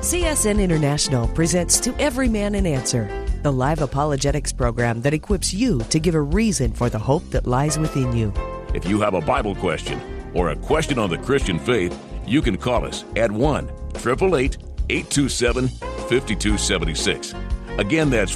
CSN International presents To Every Man an Answer, the live apologetics program that equips you to give a reason for the hope that lies within you. If you have a Bible question or a question on the Christian faith, you can call us at 1-888-827-5276. Again, that's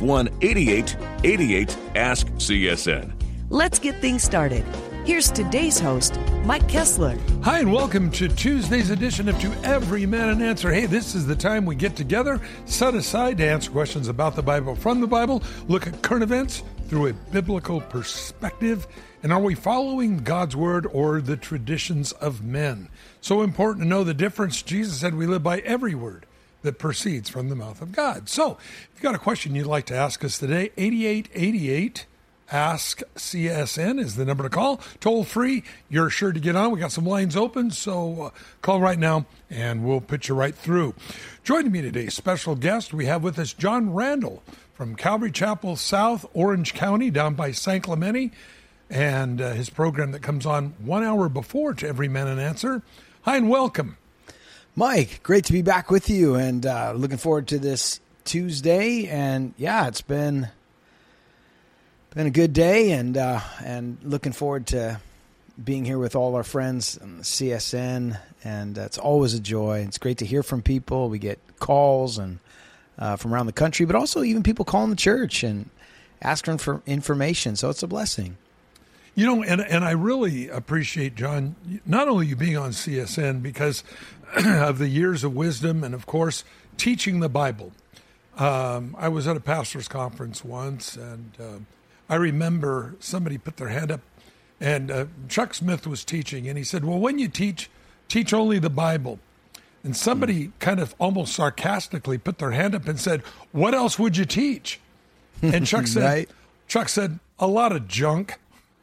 1-8888-ASK-CSN. Let's get things started. Here's today's host, Mike Kessler. Hi, and welcome to Tuesday's edition of To Every Man an Answer. Hey, this is the time we get together, set aside to answer questions about the Bible from the Bible, look at current events through a biblical perspective, and are we following God's Word or the traditions of men? So important to know the difference. Jesus said we live by every word that proceeds from the mouth of God. So, if you've got a question you'd like to ask us today, 8888 Ask CSN is the number to call. Toll free. You're sure to get on. We got some lines open, so call right now and we'll put you right through. Joining me today, special guest, we have with us John Randall from Calvary Chapel South, Orange County, down by San Clemente, and his program that comes on 1 hour before To Every Man an Answer. Hi and welcome. Mike, great to be back with you, and looking forward to this Tuesday. And yeah, it's been a good day, and looking forward to being here with all our friends on the CSN, and it's always a joy. It's great to hear from people. We get calls and from around the country, but also even people calling the church and asking for information, so it's a blessing. You know, and I really appreciate, John, not only you being on CSN because of the years of wisdom and, of course, teaching the Bible. I was at a pastor's conference once, and I remember somebody put their hand up, and Chuck Smith was teaching, and he said, well, when you teach only the Bible. And somebody kind of almost sarcastically put their hand up and said, what else would you teach? And Chuck said, right? Chuck said, a lot of junk.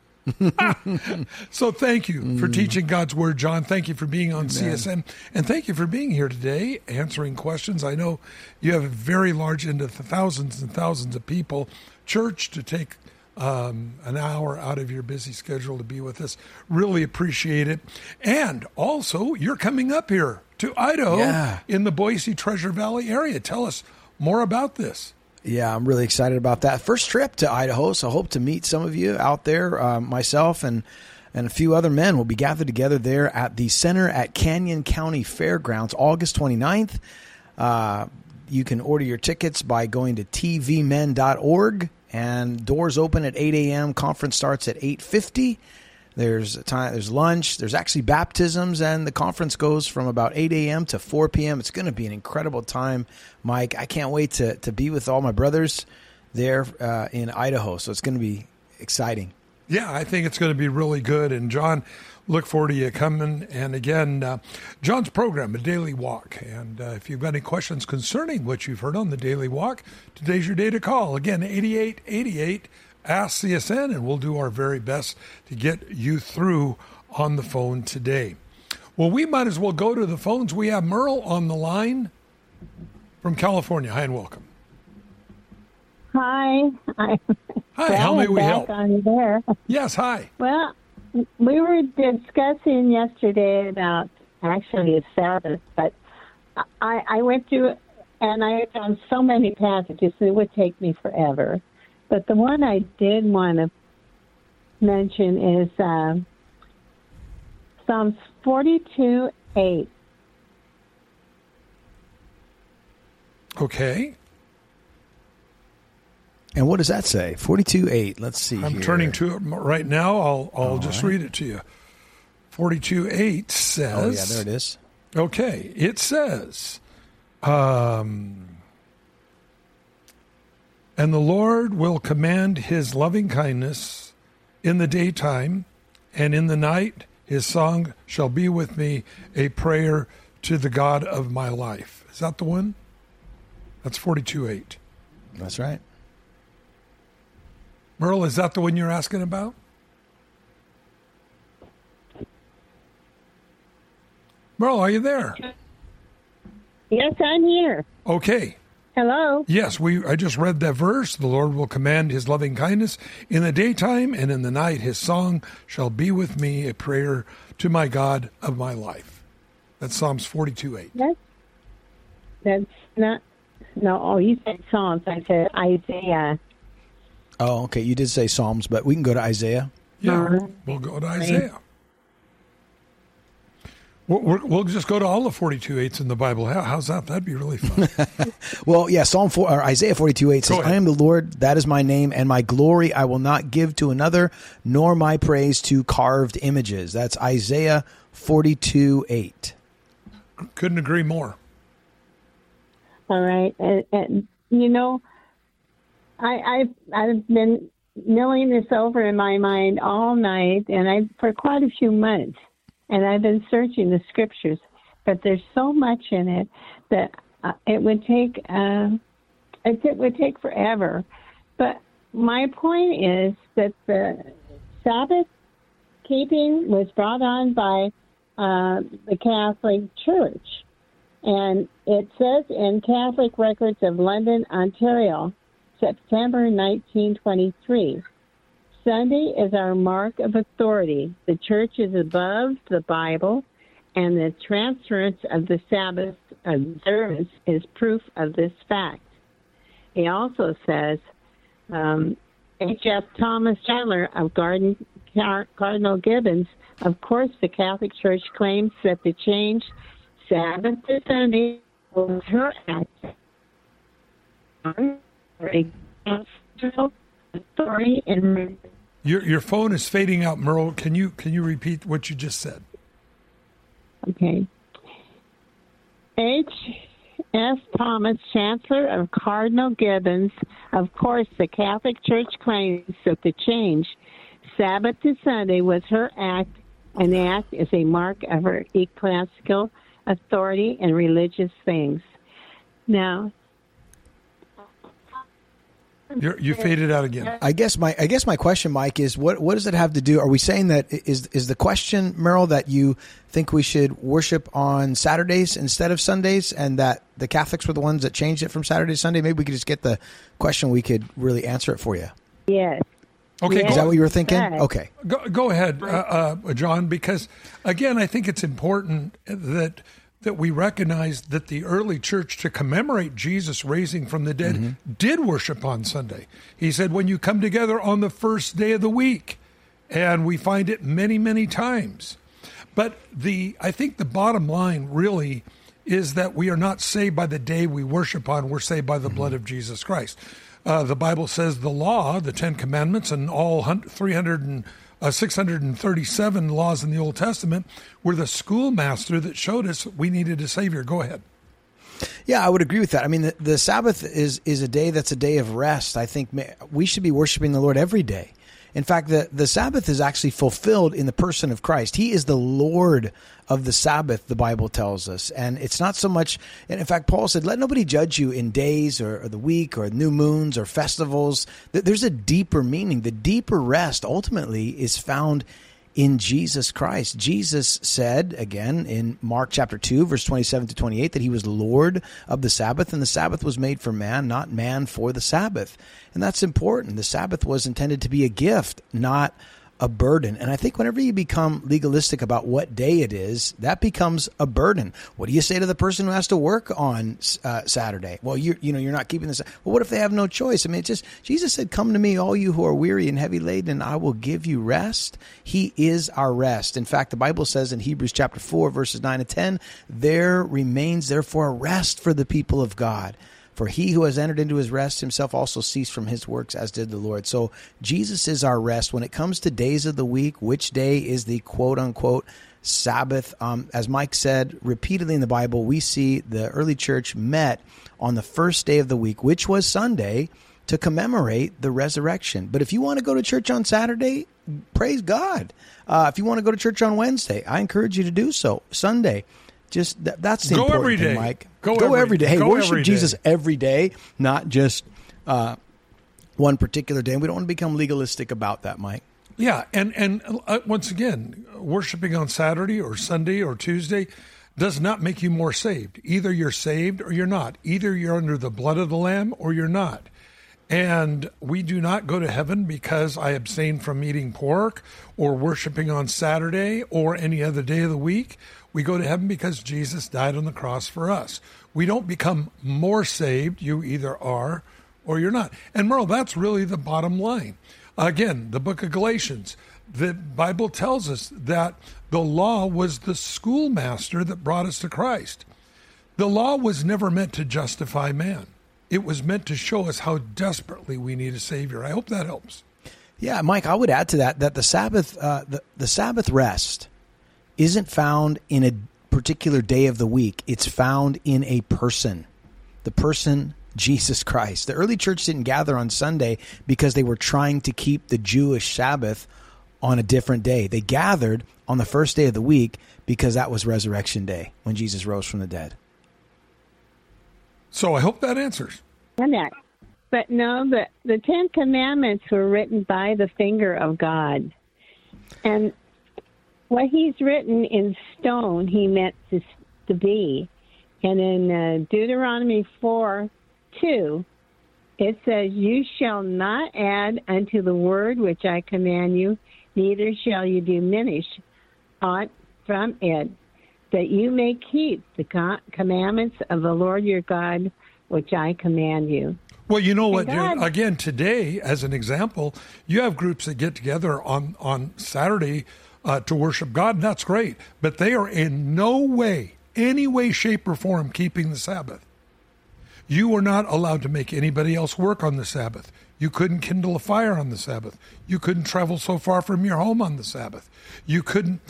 So thank you for teaching God's Word, John. Thank you for being on CSN. And thank you for being here today, answering questions. I know you have a very large, into thousands and thousands of people, church, to take an hour out of your busy schedule to be with us. Really appreciate it. And also, you're coming up here to Idaho in the Boise Treasure Valley area. Tell us more about this. Yeah, I'm really excited about that. First trip to Idaho, so I hope to meet some of you out there. Myself and a few other men will be gathered together there at the center at Canyon County Fairgrounds, August 29th. You can order your tickets by going to tvmen.org, and doors open at 8 a.m. Conference starts at 8:50. There's lunch. There's actually baptisms, and the conference goes from about 8 a.m. to 4 p.m. It's going to be an incredible time, Mike. I can't wait to be with all my brothers there in Idaho, so it's going to be exciting. Yeah, I think it's going to be really good. And, John, look forward to you coming. And, again, John's program, A Daily Walk. And if you've got any questions concerning what you've heard on The Daily Walk, today's your day to call. Again, 8888 Ask CSN, and we'll do our very best to get you through on the phone today. Well, we might as well go to the phones. We have Merle on the line from California. Hi and welcome. Hi. Hi, how may we help? On there. Yes, hi. Well, we were discussing yesterday about actually a Sabbath, but I went through and I found so many passages it would take me forever. But the one I did want to mention is Psalms 42:8. Okay. And what does that say? 42:8. Let's see. I'm turning to it right now. I'll just read it to you. 42:8 says. Oh, yeah, there it is. Okay. It says, and the Lord will command his loving kindness in the daytime, and in the night his song shall be with me, a prayer to the God of my life. Is that the one? That's 42:8. That's right. Merle, is that the one you're asking about? Merle, are you there? Yes, I'm here. Okay. Hello? Yes, I just read that verse. The Lord will command his loving kindness in the daytime, and in the night his song shall be with me, a prayer to my God of my life. That's Psalms 42:8. Yes. That's not. No, you said Psalms. I said Isaiah. Oh, okay. You did say Psalms, but we can go to Isaiah. Yeah, we'll go to Isaiah. We'll just go to all the 42:8s in the Bible. How's that? That'd be really fun. Well, yeah, Isaiah 42:8 says, I am the Lord, that is my name, and my glory I will not give to another, nor my praise to carved images. That's Isaiah 42:8. Couldn't agree more. All right. And you know, I've been milling this over in my mind all night, and for quite a few months. And I've been searching the scriptures, but there's so much in it that it would take forever. But my point is that the Sabbath keeping was brought on by the Catholic Church, and it says in Catholic Records of London, Ontario, September 1923. Sunday is our mark of authority. The church is above the Bible, and the transference of the Sabbath observance is proof of this fact. He also says, H.F. Thomas Chandler of Cardinal Gibbons, of course, the Catholic Church claims that the change Sabbath to Sunday was her act. Authority and your phone is fading out, Merle. Can you repeat what you just said? Okay. H.F. Thomas, Chancellor of Cardinal Gibbons, of course, the Catholic Church claims that the change Sabbath to Sunday was her act, and the act is a mark of her ecclesiastical authority in religious things. Now, you faded out again. I guess my question, Mike, is what does it have to do? Are we saying that is the question, Merle, that you think we should worship on Saturdays instead of Sundays, and that the Catholics were the ones that changed it from Saturday to Sunday? Maybe we could just get the question. We could really answer it for you. Yes. Okay. Is that what you were thinking? Yes. Okay. Go ahead, John, because again, I think it's important that we recognize that the early church, to commemorate Jesus raising from the dead, did worship on Sunday. He said, when you come together on the first day of the week, and we find it many, many times. But I think the bottom line really is that we are not saved by the day we worship on. We're saved by the blood of Jesus Christ. The Bible says the law, the 10 Commandments, and all 637 laws in the Old Testament were the schoolmaster that showed us we needed a Savior. Go ahead. Yeah, I would agree with that. I mean, the Sabbath is a day that's a day of rest. I think we should be worshiping the Lord every day. In fact, the Sabbath is actually fulfilled in the person of Christ. He is the Lord of the Sabbath, the Bible tells us. And it's not so much, and in fact, Paul said, let nobody judge you in days or the week or new moons or festivals. There's a deeper meaning. The deeper rest ultimately is found in Jesus Christ. Jesus said, again, in Mark chapter 2, verse 27 to 28, that he was Lord of the Sabbath, and the Sabbath was made for man, not man for the Sabbath. And that's important. The Sabbath was intended to be a gift, not a burden. And I think whenever you become legalistic about what day it is, that becomes a burden. What do you say to the person who has to work on Saturday? Well, you're not keeping this. Well, what if they have no choice? I mean, Jesus said, come to me, all you who are weary and heavy laden, and I will give you rest. He is our rest. In fact, the Bible says in Hebrews chapter 4, verses 9 and 10, there remains therefore a rest for the people of God. For he who has entered into his rest himself also ceased from his works, as did the Lord. So Jesus is our rest. When it comes to days of the week, which day is the quote-unquote Sabbath? As Mike said, repeatedly in the Bible, we see the early church met on the first day of the week, which was Sunday, to commemorate the resurrection. But if you want to go to church on Saturday, praise God. If you want to go to church on Wednesday, I encourage you to do so. Sunday. Just that's the important thing, Mike. Go every day. Hey, worship Jesus every day, not just one particular day. And we don't want to become legalistic about that, Mike. Yeah, and once again, worshiping on Saturday or Sunday or Tuesday does not make you more saved. Either you're saved or you're not. Either you're under the blood of the Lamb or you're not. And we do not go to heaven because I abstain from eating pork or worshiping on Saturday or any other day of the week. We go to heaven because Jesus died on the cross for us. We don't become more saved. You either are or you're not. And Merle, that's really the bottom line. Again, the book of Galatians, the Bible tells us that the law was the schoolmaster that brought us to Christ. The law was never meant to justify man. It was meant to show us how desperately we need a Savior. I hope that helps. Yeah, Mike, I would add to that the Sabbath, the Sabbath rest isn't found in a particular day of the week. It's found in a person, the person Jesus Christ. The early church didn't gather on Sunday because they were trying to keep the Jewish Sabbath on a different day. They gathered on the first day of the week because that was Resurrection Day when Jesus rose from the dead. So I hope that answers. But no, the Ten Commandments were written by the finger of God. And what he's written in stone, he meant to be. And in Deuteronomy 4:2, it says, "You shall not add unto the word which I command you, neither shall you diminish aught from it, that you may keep the commandments of the Lord your God, which I command you." Well, you know what? Again, today, as an example, you have groups that get together on Saturday to worship God, and that's great. But they are in no way, any way, shape, or form keeping the Sabbath. You are not allowed to make anybody else work on the Sabbath. You couldn't kindle a fire on the Sabbath. You couldn't travel so far from your home on the Sabbath. You couldn't...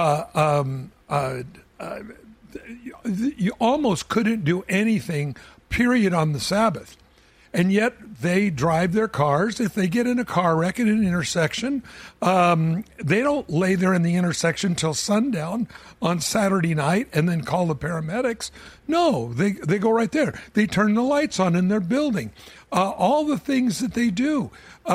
you almost couldn't do anything, period, on the Sabbath. And yet they drive their cars. If they get in a car wreck at an intersection, they don't lay there in the intersection till sundown on Saturday night and then call the paramedics. No, they go right there. They turn the lights on in their building. All the things that they do.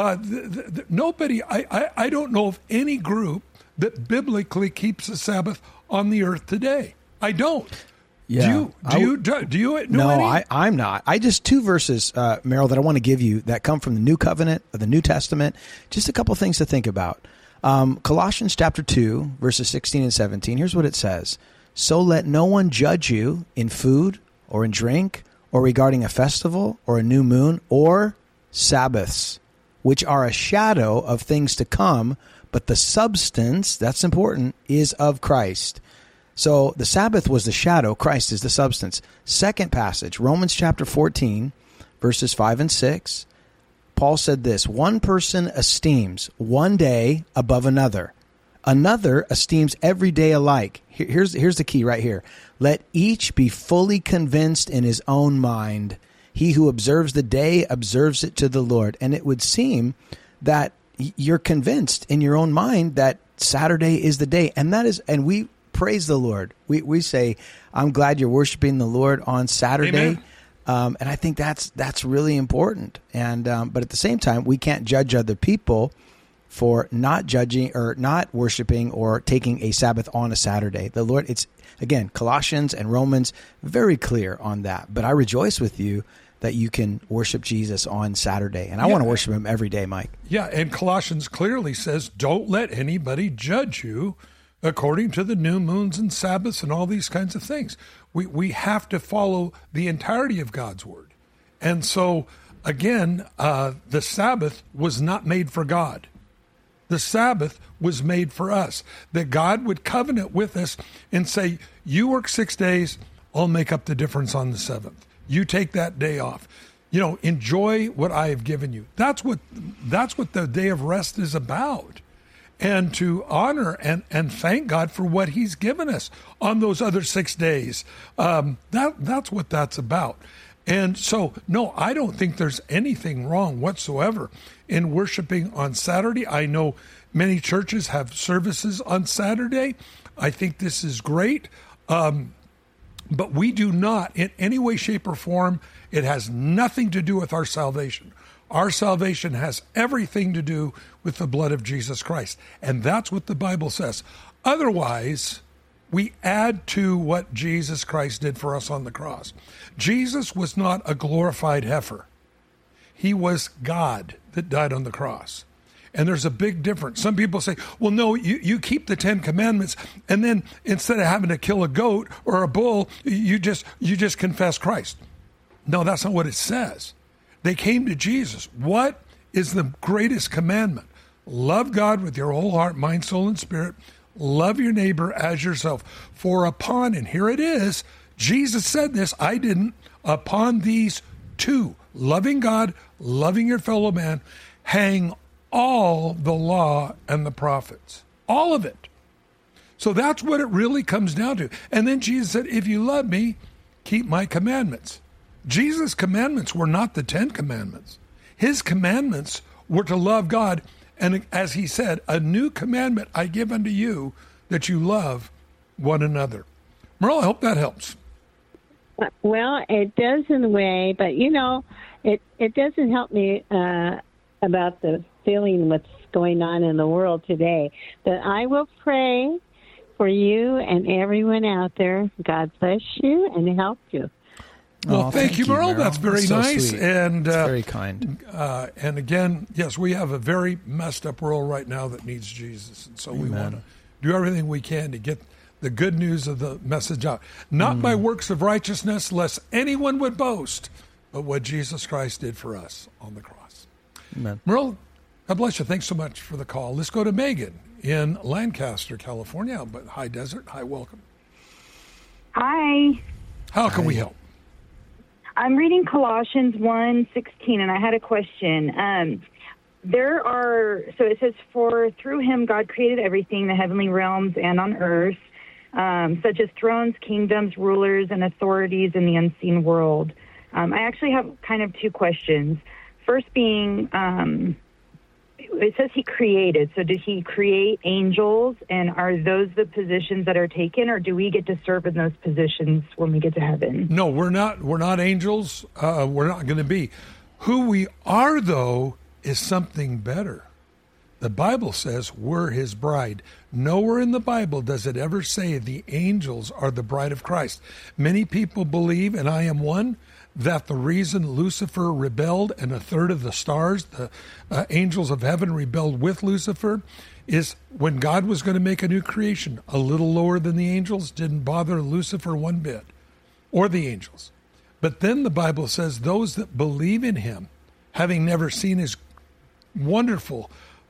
Nobody, I don't know of any group that biblically keeps the Sabbath on the earth today. I don't. Yeah. Do you know No, any? I'm not. I just two verses, Merrill, that I want to give you that come from the New Covenant of the New Testament. Just a couple things to think about. Colossians chapter 2, verses 16 and 17. Here's what it says. "So let no one judge you in food or in drink or regarding a festival or a new moon or Sabbaths, which are a shadow of things to come, but the substance," that's important, "is of Christ." So the Sabbath was the shadow. Christ is the substance. Second passage, Romans chapter 14, verses 5 and 6. Paul said this, "One person esteems one day above another. Another esteems every day alike." Here's the key right here. "Let each be fully convinced in his own mind. He who observes the day observes it to the Lord." And it would seem that you're convinced in your own mind that Saturday is the day. And that is, and we praise the Lord. We say, "I'm glad you're worshiping the Lord on Saturday." And I think that's really important. And but at the same time, we can't judge other people for not judging or not worshiping or taking a Sabbath on a Saturday. The Lord, it's again Colossians and Romans very clear on that. But I rejoice with you that you can worship Jesus on Saturday, and I want to worship Him every day, Mike. Yeah, and Colossians clearly says, "Don't let anybody judge you according to the new moons and Sabbaths and all these kinds of things." We have to follow the entirety of God's word. And so, again, the Sabbath was not made for God. The Sabbath was made for us, that God would covenant with us and say, "You work 6 days, I'll make up the difference on the seventh. You take that day off. Enjoy what I have given you." That's what the day of rest is about. And to honor and thank God for what He's given us on those other 6 days. That's what that's about. And so, no, I don't think there's anything wrong whatsoever in worshiping on Saturday. I know many churches have services on Saturday. I think this is great. But we do not, in any way, shape, or form, it has nothing to do with our salvation. Our salvation has everything to do with the blood of Jesus Christ. And that's what the Bible says. Otherwise, we add to what Jesus Christ did for us on the cross. Jesus was not a glorified heifer. He was God that died on the cross. And there's a big difference. Some people say, well, no, you keep the 10 commandments, and then instead of having to kill a goat or a bull, you just confess Christ. No, that's not what it says. They came to Jesus. What is the greatest commandment? Love God with your whole heart, mind, soul, and spirit. Love your neighbor as yourself. For upon, and here it is, Jesus said this, I didn't, upon these two, loving God, loving your fellow man, hang all the law and the prophets. All of it. So that's what it really comes down to. And then Jesus said, if you love me, keep my commandments. Jesus' commandments were not the 10 commandments. His commandments were to love God. And as he said, a new commandment I give unto you, that you love one another. Merle, I hope that helps. Well, it does in a way, but it doesn't help me about the feeling what's going on in the world today. But I will pray for you and everyone out there. God bless you and help you. Well, thank you, Merle. That's very nice. Sweet. And very kind. And again, yes, we have a very messed up world right now that needs Jesus. And so we want to do everything we can to get the good news of the message out. Not by works of righteousness, lest anyone would boast, but what Jesus Christ did for us on the cross. Amen. Merle, God bless you. Thanks so much for the call. Let's go to Megan in Lancaster, California, but high desert. Hi, welcome. Hi. How can we help? I'm reading Colossians 1:16, and I had a question. So it says, for through him God created everything, the heavenly realms and on earth, such as thrones, kingdoms, rulers, and authorities in the unseen world. I actually have kind of two questions. First being, it says he created. So did he create angels, and are those the positions that are taken, or do we get to serve in those positions when we get to heaven? No, we're not. We're not angels. We're not going to be. Who we are, though, is something better. The Bible says we're his bride. Nowhere in the Bible does it ever say the angels are the bride of Christ. Many people believe, and I am one, that the reason Lucifer rebelled and a third of the stars, the angels of heaven, rebelled with Lucifer, is when God was going to make a new creation, a little lower than the angels, didn't bother Lucifer one bit, or the angels. But then the Bible says those that believe in him, having never seen his wonderful,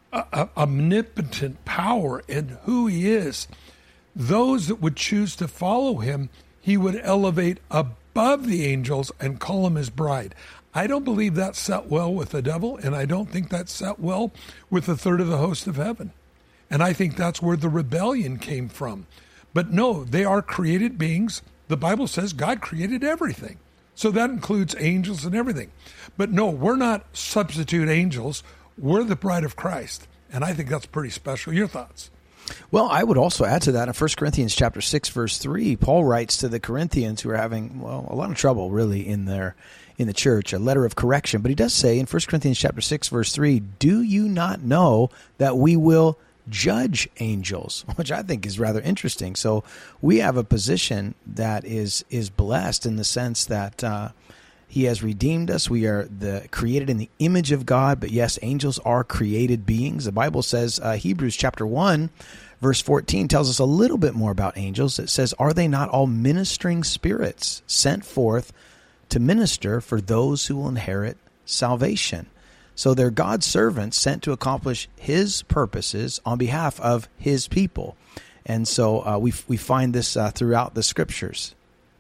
omnipotent power and who he is, those that would choose to follow him, he would elevate above the angels and call him his bride. I don't believe that set well with the devil, and I don't think that set well with a third of the host of heaven. And I think that's where the rebellion came from. But no, they are created beings. The Bible says God created everything. So that includes angels and everything. But no, we're not substitute angels. We're the bride of Christ. And I think that's pretty special. Your thoughts? Well, I would also add to that in 1 Corinthians chapter 6, verse 3, Paul writes to the Corinthians who are having, a lot of trouble really in the church, a letter of correction. But he does say in 1 Corinthians chapter 6, verse 3, do you not know that we will judge angels? Which I think is rather interesting. So we have a position that is blessed in the sense that he has redeemed us. We are created in the image of God, but yes, angels are created beings. The Bible says, Hebrews chapter 1, verse 14 tells us a little bit more about angels. It says, are they not all ministering spirits sent forth to minister for those who will inherit salvation? So they're God's servants sent to accomplish his purposes on behalf of his people. And so we find this throughout the scriptures.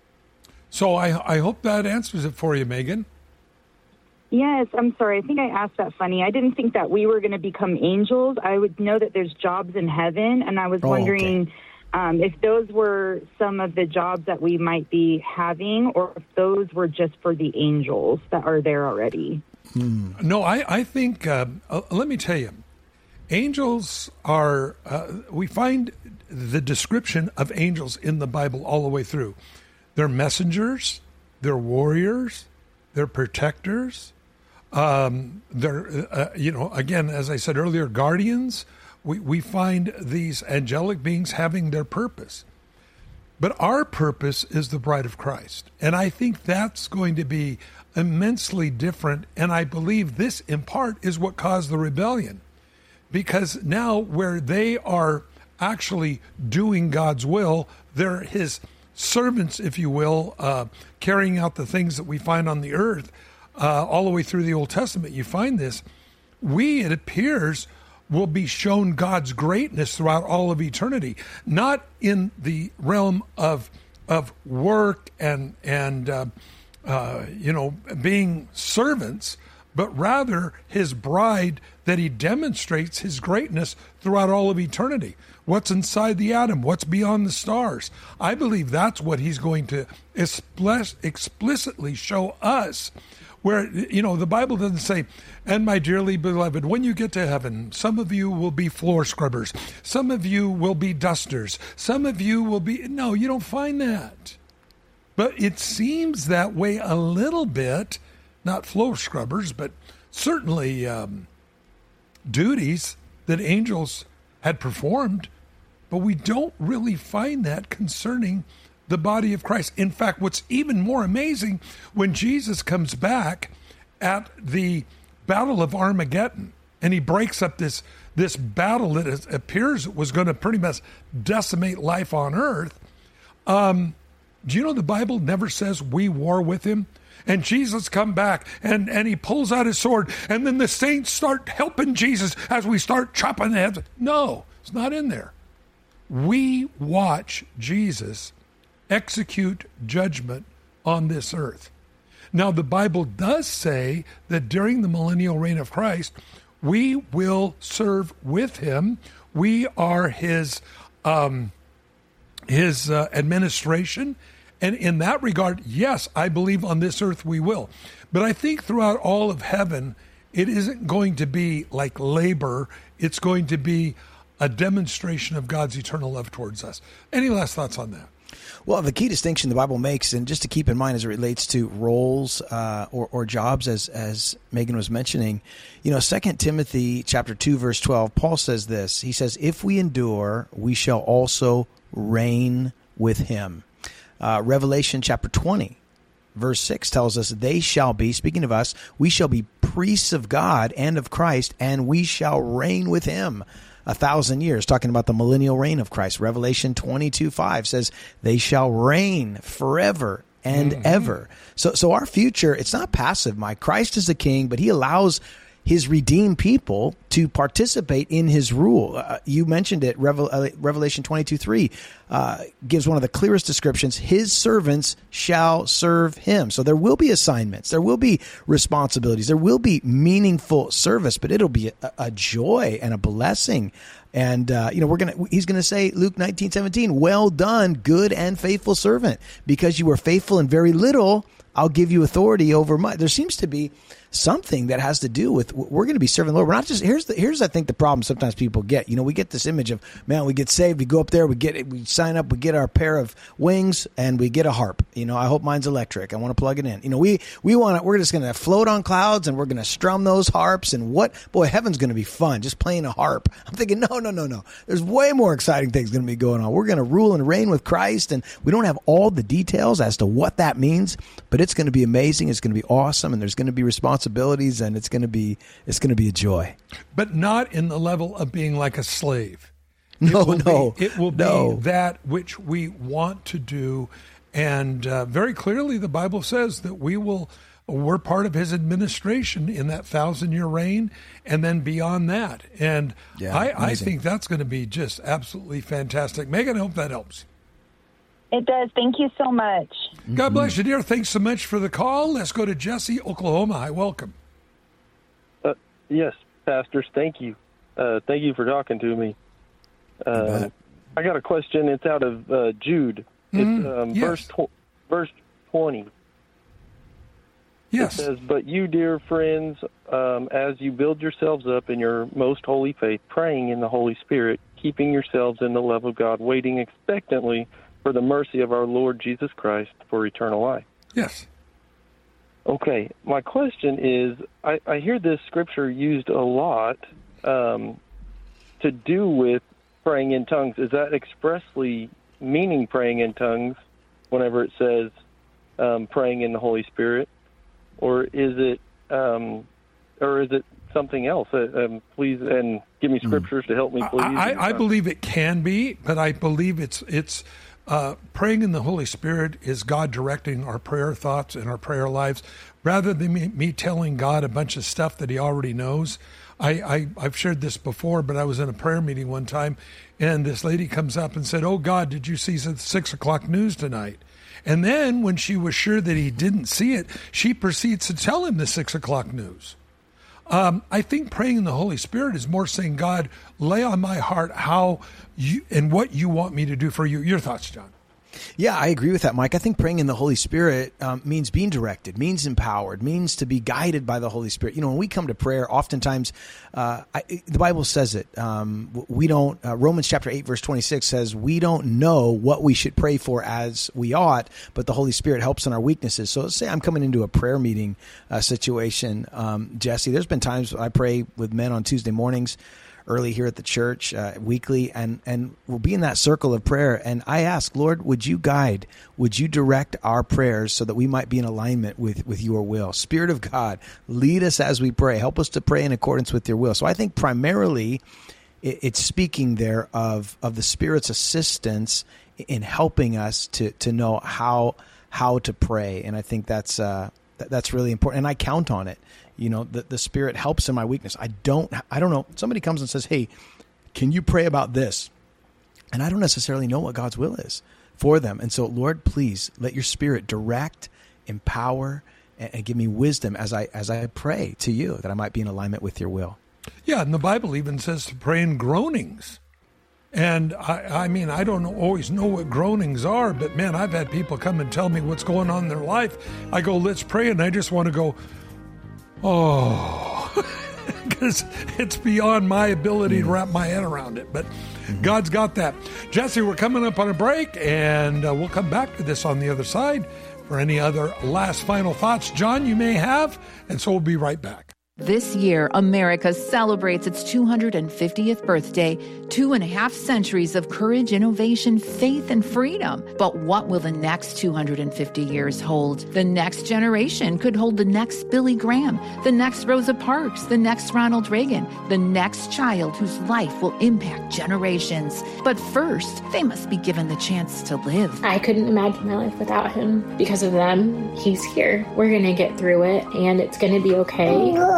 So I hope that answers it for you, Megan. Yes, I'm sorry. I think I asked that funny. I didn't think that we were going to become angels. I would know that there's jobs in heaven, and I was wondering if those were some of the jobs that we might be having, or if those were just for the angels that are there already. No, I think, let me tell you, angels are, we find the description of angels in the Bible all the way through. They're messengers, they're warriors, they're protectors, they're, again, as I said earlier, guardians. We find these angelic beings having their purpose. But our purpose is the bride of Christ. And I think that's going to be immensely different. And I believe this, in part, is what caused the rebellion. Because now where they are actually doing God's will, they're his servants, if you will, carrying out the things that we find on the earth. All the way through the Old Testament, you find this. We, it appears, will be shown God's greatness throughout all of eternity, not in the realm of work and being servants, but rather his bride, that he demonstrates his greatness throughout all of eternity. What's inside the atom? What's beyond the stars? I believe that's what he's going to explicitly show us. Where, the Bible doesn't say, and my dearly beloved, when you get to heaven, some of you will be floor scrubbers. Some of you will be dusters. Some of you will be... No, you don't find that. But it seems that way a little bit, not floor scrubbers, but certainly duties that angels had performed. But we don't really find that concerning the body of Christ. In fact, what's even more amazing, when Jesus comes back at the Battle of Armageddon, and he breaks up this battle that appears was going to pretty much decimate life on earth, do you know the Bible never says we war with him? And Jesus come back, and he pulls out his sword, and then the saints start helping Jesus as we start chopping the heads. No, it's not in there. We watch Jesus execute judgment on this earth. Now, the Bible does say that during the millennial reign of Christ, we will serve with him. We are his administration. And in that regard, yes, I believe on this earth we will. But I think throughout all of heaven, it isn't going to be like labor. It's going to be a demonstration of God's eternal love towards us. Any last thoughts on that? Well, the key distinction the Bible makes, and just to keep in mind as it relates to roles or jobs, as Megan was mentioning, 2 Timothy chapter 2, verse 12, Paul says this. He says, if we endure, we shall also reign with him. Revelation chapter 20, verse 6 tells us, they shall be, speaking of us, we shall be priests of God and of Christ, and we shall reign with him 1,000 years, talking about the millennial reign of Christ. Revelation 22:5 says, they shall reign forever and ever. So our future, it's not passive, Mike. Christ is the king, but he allows his redeemed people to participate in his rule. You mentioned it, Revelation 22:3 gives one of the clearest descriptions. His servants shall serve him. So there will be assignments. There will be responsibilities. There will be meaningful service, but it'll be a joy and a blessing. And, he's going to say, Luke 19:17, well done, good and faithful servant. Because you were faithful in very little, I'll give you authority over much. There seems to be something that has to do with, we're going to be serving the Lord. We're not just, here's I think the problem sometimes people get. We get this image of, man, we get saved, we go up there, we sign up, we get our pair of wings, and we get a harp. I hope mine's electric. I want to plug it in. We're just going to float on clouds, and we're going to strum those harps, and heaven's going to be fun, just playing a harp. I'm thinking, no. There's way more exciting things going to be going on. We're going to rule and reign with Christ, and we don't have all the details as to what that means, but it's going to be amazing. It's going to be awesome, and there's going to be responsibilities, and it's going to be a joy. But not in the level of being like a slave. It will be that which we want to do, and very clearly the Bible says that we're part of his administration in that 1,000-year reign, and then beyond that. And I think that's going to be just absolutely fantastic. Megan, I hope that helps. It does. Thank you so much. God bless you, dear. Thanks so much for the call. Let's go to Jesse, Oklahoma. Hi, welcome. Yes, pastors. Thank you. Thank you for talking to me. I got a question. It's out of Jude. It's yes. verse 20. Yes. It says, but you, dear friends, as you build yourselves up in your most holy faith, praying in the Holy Spirit, keeping yourselves in the love of God, waiting expectantly for the mercy of our Lord Jesus Christ for eternal life. Yes. Okay, my question is, I hear this scripture used a lot to do with praying in tongues. Is that expressly meaning praying in tongues whenever it says praying in the Holy Spirit, or is it something else? Please, and give me scriptures to help me, please. I believe it can be, but I believe it's praying in the Holy Spirit is God directing our prayer thoughts and our prayer lives, rather than me telling God a bunch of stuff that he already knows. I've shared this before, but I was in a prayer meeting one time, and this lady comes up and said, "Oh, God, did you see the 6 o'clock news tonight?" And then when she was sure that he didn't see it, she proceeds to tell him the 6 o'clock news. I think praying in the Holy Spirit is more saying, God, lay on my heart how you and what you want me to do for you. Your thoughts, John? Yeah, I agree with that, Mike. I think praying in the Holy Spirit means being directed, means empowered, means to be guided by the Holy Spirit. You know, when we come to prayer, oftentimes the Bible says it. We don't. Romans chapter 8, verse 26 says we don't know what we should pray for as we ought, but the Holy Spirit helps in our weaknesses. So let's say I'm coming into a prayer meeting situation, Jesse. There's been times I pray with men on Tuesday mornings, early here at the church, weekly, and we'll be in that circle of prayer. And I ask, Lord, would you guide, would you direct our prayers so that we might be in alignment with your will? Spirit of God, lead us as we pray. Help us to pray in accordance with your will. So I think primarily it's speaking there of the Spirit's assistance in helping us to know how to pray. And I think that's really important. And I count on it. You know, the Spirit helps in my weakness. I don't know. Somebody comes and says, hey, can you pray about this? And I don't necessarily know what God's will is for them. And so, Lord, please let your Spirit direct, empower, and give me wisdom as I pray to you, that I might be in alignment with your will. Yeah, and the Bible even says to pray in groanings. And I mean, I don't always know what groanings are, but man, I've had people come and tell me what's going on in their life. I go, let's pray, and I just want to go, oh, because it's beyond my ability to wrap my head around it. But God's got that. Jesse, we're coming up on a break, and we'll come back to this on the other side for any other last final thoughts John you may have, and so we'll be right back. This year, America celebrates its 250th birthday, 2.5 centuries of courage, innovation, faith, and freedom. But what will the next 250 years hold? The next generation could hold the next Billy Graham, the next Rosa Parks, the next Ronald Reagan, the next child whose life will impact generations. But first, they must be given the chance to live. I couldn't imagine my life without him. Because of them, he's here. We're going to get through it, and it's going to be okay.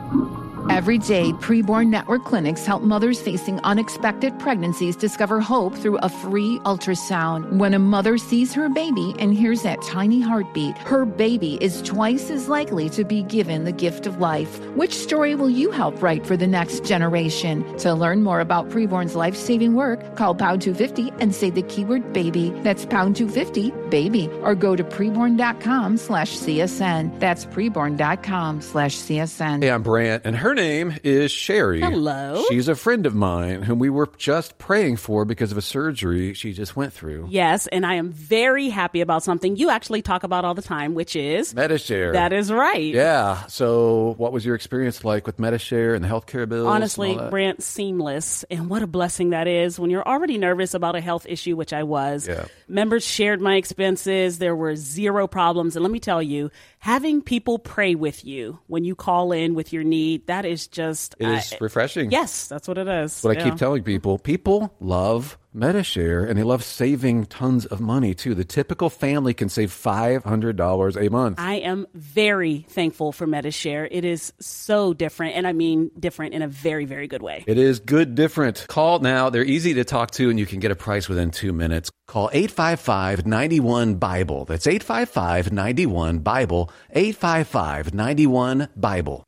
Every day, Preborn Network clinics help mothers facing unexpected pregnancies discover hope through a free ultrasound. When a mother sees her baby and hears that tiny heartbeat, her baby is twice as likely to be given the gift of life. Which story will you help write for the next generation? To learn more about Preborn's life-saving work, call pound 250 and say the keyword baby. That's pound 250 baby, or go to preborn.com/CSN. That's preborn.com/CSN. Hey, I'm Brant, and her name is Sherry. Hello. She's a friend of mine whom we were just praying for because of a surgery she just went through. Yes, and I am very happy about something you actually talk about all the time, which is Medi-Share. That is right. Yeah. So what was your experience like with Medi-Share and the healthcare bills? Honestly, Brant, seamless. And what a blessing that is when you're already nervous about a health issue, which I was. Yeah. Members shared my expenses. There were zero problems. And let me tell you, having people pray with you when you call in with your need, that is just... It is refreshing. Yes, that's what it is. That's what I keep telling people. People love Medi-Share, and they love saving tons of money, too. The typical family can save $500 a month. I am very thankful for Medi-Share. It is so different, and I mean different in a very, very good way. It is good different. Call now. They're easy to talk to, and you can get a price within 2 minutes. Call 855-91-BIBLE. That's 855-91-BIBLE. 855-91-BIBLE.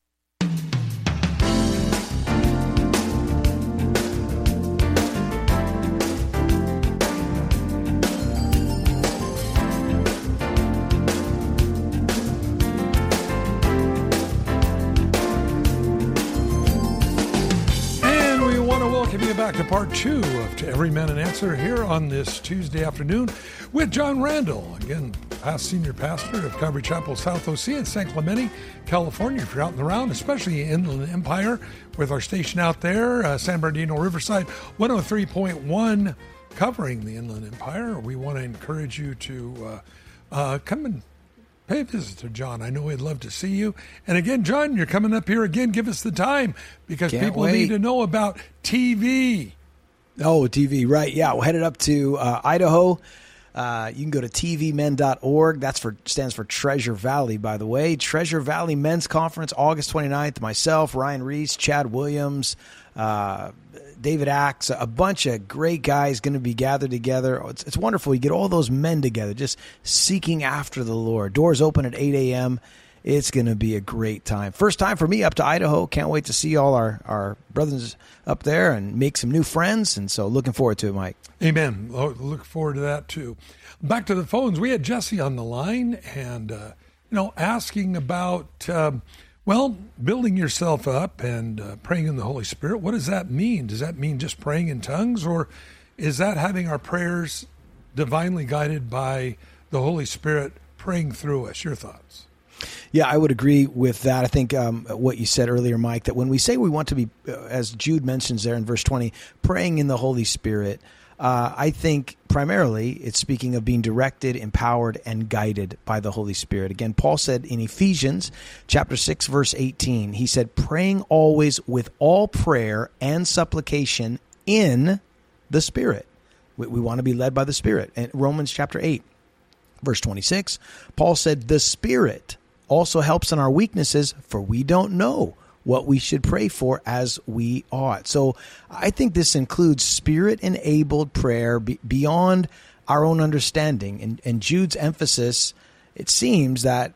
Back to part 2 of To Every Man an Answer here on this Tuesday afternoon with John Randall, again, past senior pastor of Calvary Chapel South OC in San Clemente, California. If you're out and around, especially in the Inland Empire, with our station out there, San Bernardino Riverside, 103.1 covering the Inland Empire. We want to encourage you to come and pay a visit to John. I know he'd love to see you. And again, John, you're coming up here again. Give us the time because people need to know about TV. Oh, TV, right. Yeah, we're headed up to Idaho. You can go to tvmen.org. Stands for Treasure Valley, by the way. Treasure Valley Men's Conference, August 29th. Myself, Ryan Reese, Chad Williams, David Axe, a bunch of great guys going to be gathered together. It's wonderful. You get all those men together just seeking after the Lord. Doors open at 8 a.m. It's going to be a great time. First time for me up to Idaho. Can't wait to see all our brothers up there and make some new friends. And so looking forward to it, Mike. Amen. Look forward to that, too. Back to the phones. We had Jesse on the line and, asking about, building yourself up and praying in the Holy Spirit. What does that mean? Does that mean just praying in tongues, or is that having our prayers divinely guided by the Holy Spirit praying through us? Your thoughts? Yeah, I would agree with that. I think what you said earlier, Mike, that when we say we want to be, as Jude mentions there in verse 20, praying in the Holy Spirit, I think primarily it's speaking of being directed, empowered, and guided by the Holy Spirit. Again, Paul said in Ephesians chapter 6, verse 18, he said, praying always with all prayer and supplication in the Spirit. We want to be led by the Spirit. And Romans chapter 8, verse 26, Paul said, the Spirit also helps in our weaknesses, for we don't know what we should pray for as we ought. So I think this includes Spirit-enabled prayer beyond our own understanding. And Jude's emphasis, it seems that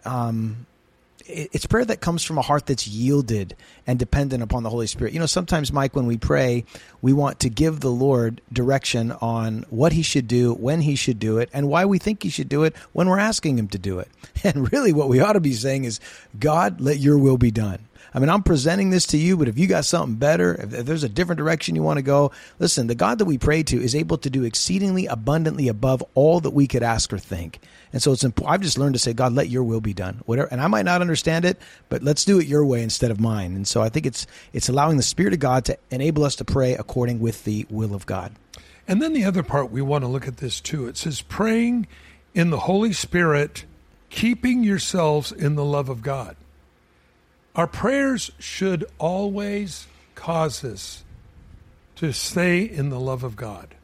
it's prayer that comes from a heart that's yielded and dependent upon the Holy Spirit. Sometimes, Mike, when we pray, we want to give the Lord direction on what he should do, when he should do it, and why we think he should do it when we're asking him to do it. And really what we ought to be saying is, God, let your will be done. I mean, I'm presenting this to you, but if you got something better, if there's a different direction you want to go, listen, the God that we pray to is able to do exceedingly abundantly above all that we could ask or think. And so it's important. I've just learned to say, God, let your will be done. Whatever, and I might not understand it, but let's do it your way instead of mine. And so I think it's allowing the Spirit of God to enable us to pray according with the will of God. And then the other part, we want to look at this too. It says praying in the Holy Spirit, keeping yourselves in the love of God. Our prayers should always cause us to stay in the love of God.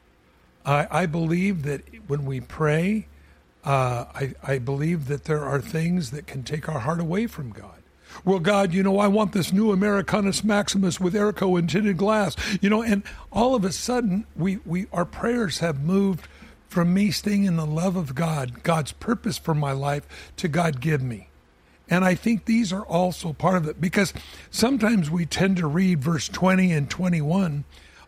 I believe that when we pray, I believe that there are things that can take our heart away from God. Well, God, I want this new Americanus Maximus with airco and tinted glass, and all of a sudden our prayers have moved from me staying in the love of God, God's purpose for my life, to God give me. And I think these are also part of it, because sometimes we tend to read verse 20 and 21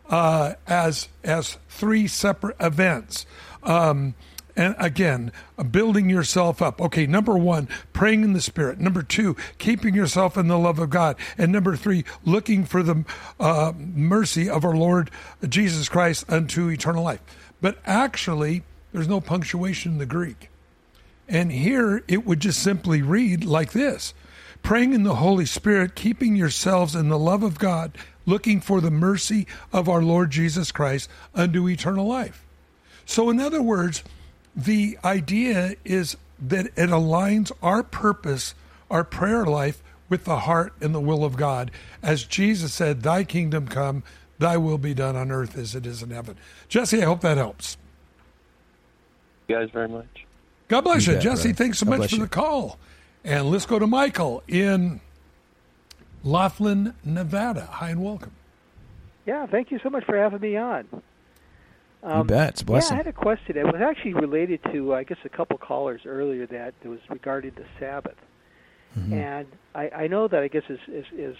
as three separate events. And again, building yourself up. Okay, number one, praying in the Spirit. Number two, keeping yourself in the love of God. And number three, looking for the mercy of our Lord Jesus Christ unto eternal life. But actually, there's no punctuation in the Greek. And here it would just simply read like this: praying in the Holy Spirit, keeping yourselves in the love of God, looking for the mercy of our Lord Jesus Christ unto eternal life. So in other words, the idea is that it aligns our purpose, our prayer life, with the heart and the will of God. As Jesus said, thy kingdom come, thy will be done on earth as it is in heaven. Jesse, I hope that helps. Thank you guys very much. God bless you. Bet, Jesse, brother. thanks so God much bless for you. the call. And let's go to Michael in Laughlin, Nevada. Hi and welcome. Yeah, thank you so much for having me on. You bet. It's a blessing. Yeah, I had a question. It was actually related to, I guess, a couple callers earlier that it was regarding the Sabbath. Mm-hmm. And I know that, I guess, as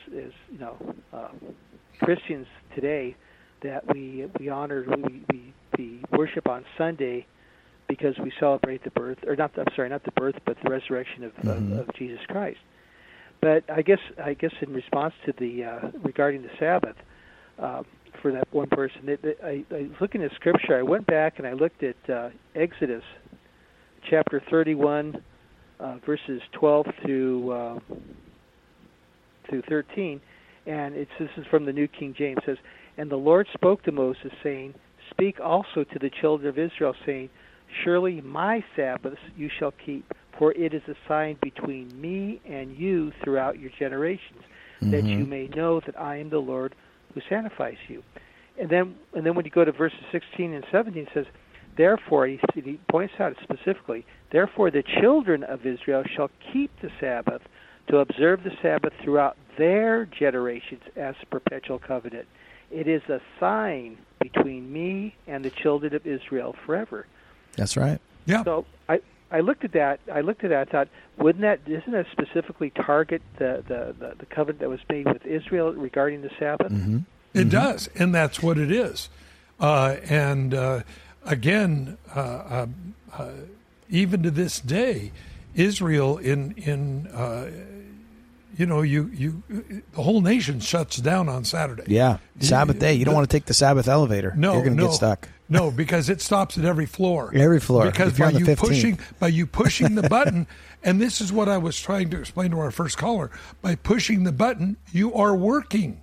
Christians today, that we honor, we worship on Sunday because we celebrate the birth, or not the birth, but the resurrection of Jesus Christ. But I guess in response to the regarding the Sabbath, for that one person, I was looking at Scripture. I went back and I looked at Exodus chapter 31, verses 12 through 13, and this is from the New King James. It says, "And the Lord spoke to Moses, saying, speak also to the children of Israel, saying, Surely my Sabbaths you shall keep, for it is a sign between me and you throughout your generations, that you may know that I am the Lord who sanctifies you. And then when you go to verses 16 and 17, it says, Therefore, he points out specifically, therefore the children of Israel shall keep the Sabbath, to observe the Sabbath throughout their generations as a perpetual covenant. It is a sign between me and the children of Israel forever. That's right. Yeah. So I looked at that. I thought, doesn't that specifically target the covenant that was made with Israel regarding the Sabbath? It does, and that's what it is. Again, even to this day, Israel the whole nation shuts down on Saturday. Yeah, Sabbath day. You don't want to take the Sabbath elevator. No, you're going to get stuck. No, because it stops at every floor. Every floor. Because by you pushing the button, and this is what I was trying to explain to our first caller. By pushing the button, you are working.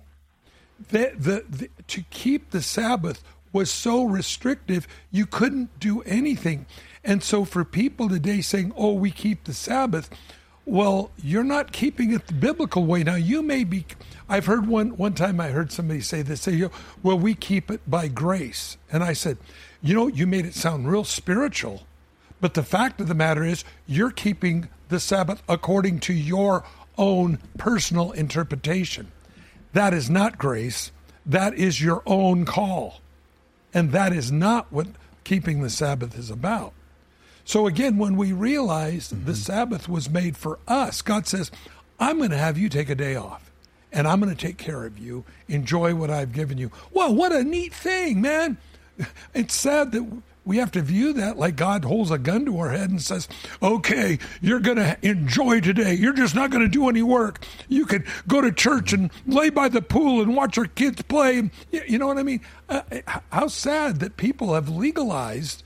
To keep the Sabbath was so restrictive, you couldn't do anything. And so for people today saying, "Oh, we keep the Sabbath," well, you're not keeping it the biblical way. Now, you may be. I've heard one time I heard somebody say this, well, we keep it by grace. And I said, you made it sound real spiritual. But the fact of the matter is, you're keeping the Sabbath according to your own personal interpretation. That is not grace. That is your own call. And that is not what keeping the Sabbath is about. So again, when we realize the Sabbath was made for us, God says, I'm going to have you take a day off, and I'm going to take care of you. Enjoy what I've given you. Well, what a neat thing, man. It's sad that we have to view that like God holds a gun to our head and says, okay, you're going to enjoy today. You're just not going to do any work. You can go to church and lay by the pool and watch your kids play. You know what I mean? How sad that people have legalized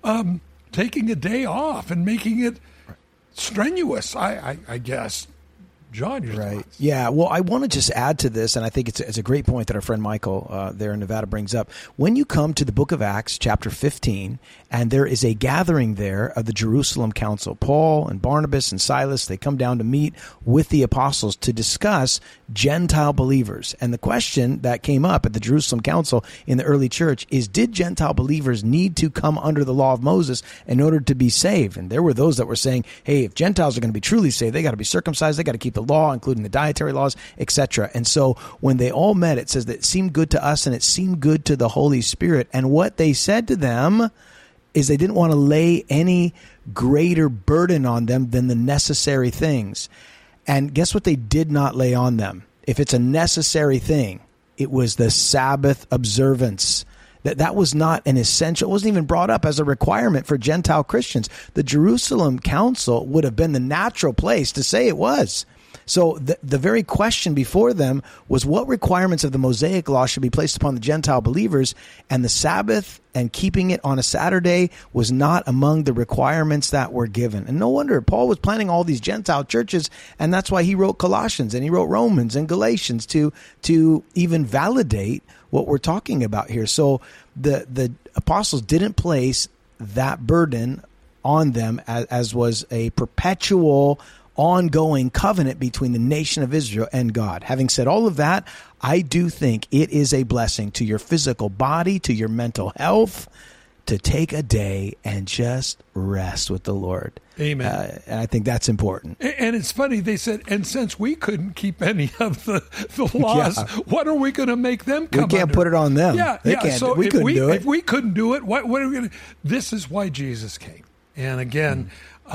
taking a day off and making it strenuous, I guess. John, your thoughts? Yeah, well, I want to just add to this, and I think it's a great point that our friend Michael there in Nevada brings up. When you come to the book of Acts, chapter 15, and there is a gathering there of the Jerusalem Council, Paul and Barnabas and Silas, they come down to meet with the apostles to discuss Gentile believers. And the question that came up at the Jerusalem Council in the early church is, did Gentile believers need to come under the law of Moses in order to be saved? And there were those that were saying, hey, if Gentiles are going to be truly saved, they got to be circumcised, they got to keep the law, including the dietary laws, etc. And so when they all met, it says that it seemed good to us and it seemed good to the Holy Spirit. And what they said to them is they didn't want to lay any greater burden on them than the necessary things. And guess what they did not lay on them? If it's a necessary thing, it was the Sabbath observance. That was not an essential, it wasn't even brought up as a requirement for Gentile Christians. The Jerusalem Council would have been the natural place to say it was. So the very question before them was what requirements of the Mosaic law should be placed upon the Gentile believers, and the Sabbath and keeping it on a Saturday was not among the requirements that were given. And no wonder Paul was planning all these Gentile churches, and that's why he wrote Colossians and he wrote Romans and Galatians to even validate what we're talking about here. So the apostles didn't place that burden on them as was a perpetual ongoing covenant between the nation of Israel and God. Having said all of that, I do think it is a blessing to your physical body, to your mental health, to take a day and just rest with the Lord. Amen. And I think that's important. And it's funny, they said, and since we couldn't keep any of the laws, what are we going to make them come We can't under? Put it on them. They can't. So we couldn't do it. If we couldn't do it, what are we going to? This is why Jesus came. And again,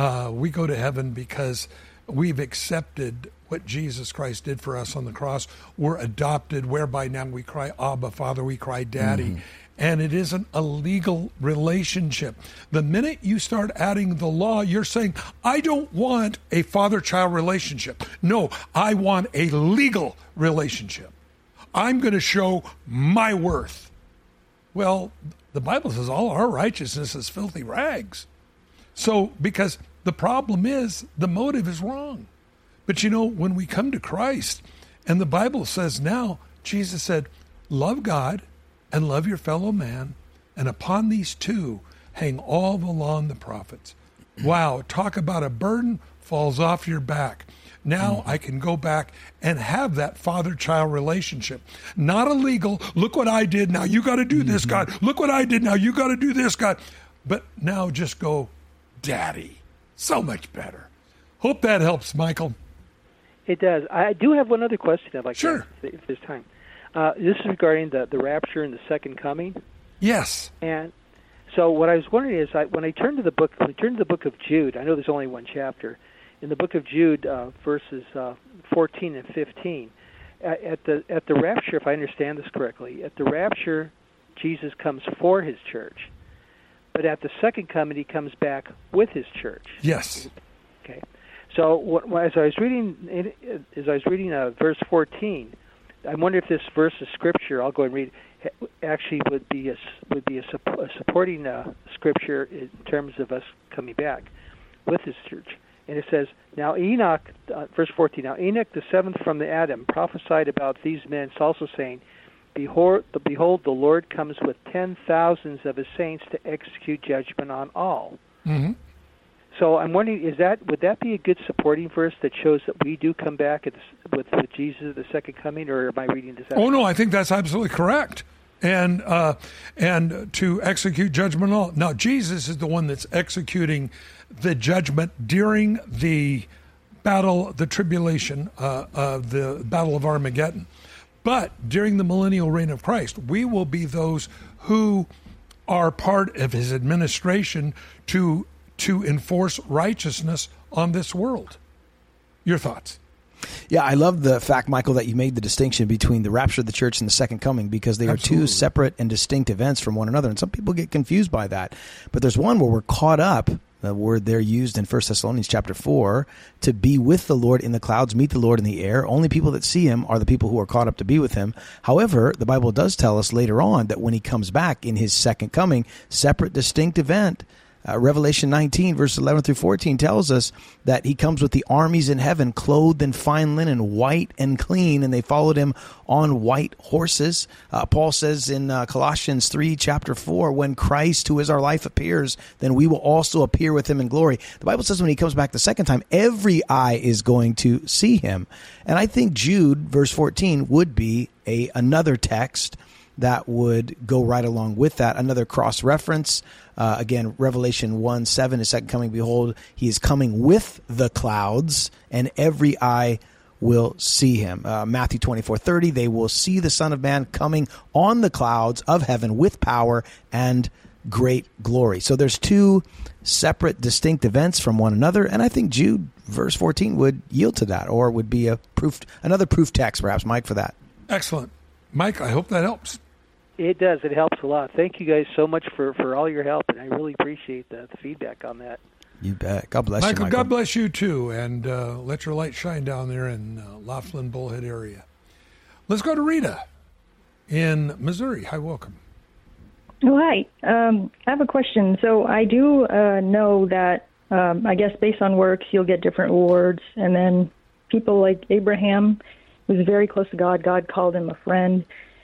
we go to heaven because we've accepted what Jesus Christ did for us on the cross. We're adopted, whereby now we cry, Abba, Father, we cry, Daddy. And it isn't a legal relationship. The minute you start adding the law, you're saying, I don't want a father-child relationship. No, I want a legal relationship. I'm going to show my worth. Well, the Bible says all our righteousness is filthy rags. So, because the problem is the motive is wrong. But when we come to Christ, and the Bible says now, Jesus said, love God and love your fellow man and upon these two hang all the law and the prophets. Wow, talk about a burden falls off your back. Now I can go back and have that father-child relationship. Not illegal, look what I did, now you got to do this, God. Look what I did, now you got to do this, God. But now just go, Daddy. So much better. Hope that helps, Michael. It does. I do have one other question I'd like to ask, if there's time. This is regarding the rapture and the second coming. Yes. And so what I was wondering is, when I turn to the book of Jude, I know there's only one chapter. In the book of Jude, verses 14 and 15, at the rapture, if I understand this correctly, at the rapture, Jesus comes for his church, but at the second coming, he comes back with his church. Yes. Okay. So as I was reading verse 14, I wonder if this verse of scripture, I'll go and read, actually would be a supporting scripture in terms of us coming back with his church. And it says, now Enoch, verse 14, now Enoch, the seventh from the Adam, prophesied about these men, also saying, Behold, the Lord comes with 10,000s of his saints to execute judgment on all. Mm-hmm. So I'm wondering, would that be a good supporting verse that shows that we do come back with Jesus at the second coming, or am I reading this out? Oh, no, I think that's absolutely correct. And to execute judgment on all. Now, Jesus is the one that's executing the judgment during the battle, the tribulation, the Battle of Armageddon. But during the millennial reign of Christ, we will be those who are part of his administration to enforce righteousness on this world. Your thoughts? Yeah, I love the fact, Michael, that you made the distinction between the rapture of the church and the second coming, because they are two separate and distinct events from one another. And some people get confused by that. But there's one where we're caught up, the word there used in 1 Thessalonians chapter 4, to be with the Lord in the clouds, meet the Lord in the air. Only people that see him are the people who are caught up to be with him. However, the Bible does tell us later on that when he comes back in his second coming, separate, distinct event. Revelation 19, verse 11 through 14 tells us that he comes with the armies in heaven, clothed in fine linen, white and clean, and they followed him on white horses. Paul says in Colossians 3, chapter 4, when Christ, who is our life, appears, then we will also appear with him in glory. The Bible says when he comes back the second time, every eye is going to see him. And I think Jude, verse 14, would be another text that would go right along with that. Another cross-reference, again, Revelation 1:7, his second coming, behold, he is coming with the clouds, and every eye will see him. Matthew 24:30, they will see the Son of Man coming on the clouds of heaven with power and great glory. So there's two separate, distinct events from one another, and I think Jude, verse 14, would yield to that, or would be another proof text, perhaps, Mike, for that. Excellent. Mike, I hope that helps. It does. It helps a lot. Thank you guys so much for all your help, and I really appreciate the feedback on that. You bet. God bless you, Michael. God bless you, too, and let your light shine down there in Laughlin, Bullhead area. Let's go to Rita in Missouri. Hi, welcome. Oh, hi. I have a question. So I do know that, I guess based on works, you'll get different rewards, and then people like Abraham, who's very close to God, God called him a friend.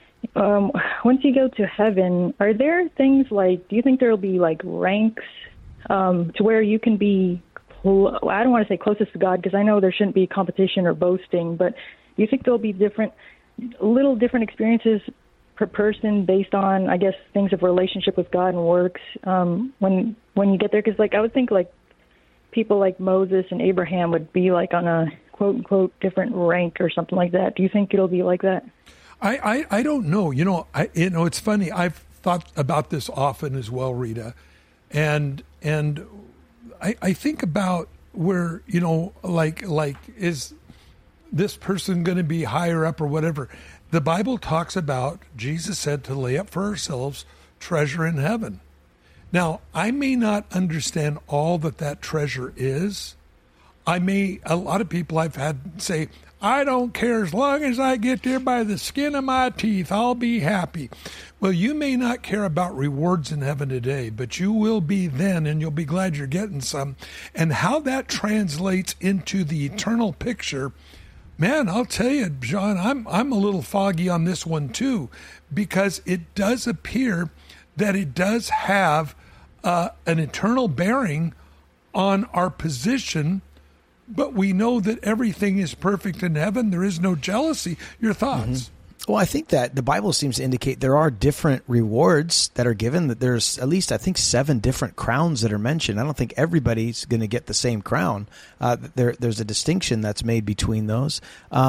Once you go to heaven, are there things like, do you think there will be like ranks to where you can be, I don't want to say closest to God, because I know there shouldn't be competition or boasting, but do you think there'll be little different experiences per person based on, I guess, things of relationship with God and works when you get there? Because like I would think like people like Moses and Abraham would be like on a quote-unquote different rank or something like that. Do you think it'll be like that? I don't know. It's funny. I've thought about this often as well, Rita, and I think about where, like is this person going to be higher up or whatever? The Bible talks about, Jesus said to lay up for ourselves treasure in heaven. Now, I may not understand all that treasure is. A lot of people I've had say, I don't care, as long as I get there by the skin of my teeth, I'll be happy. Well, you may not care about rewards in heaven today, but you will be then, and you'll be glad you're getting some. And how that translates into the eternal picture, man, I'll tell you, John, I'm a little foggy on this one too, because it does appear that it does have an eternal bearing on our position, but we know that everything is perfect in heaven. There is no jealousy. Your thoughts? Mm-hmm. Well, I think that the Bible seems to indicate there are different rewards that are given, that there's at least, I think, 7 different crowns that are mentioned. I don't think everybody's going to get the same crown. There's a distinction that's made between those.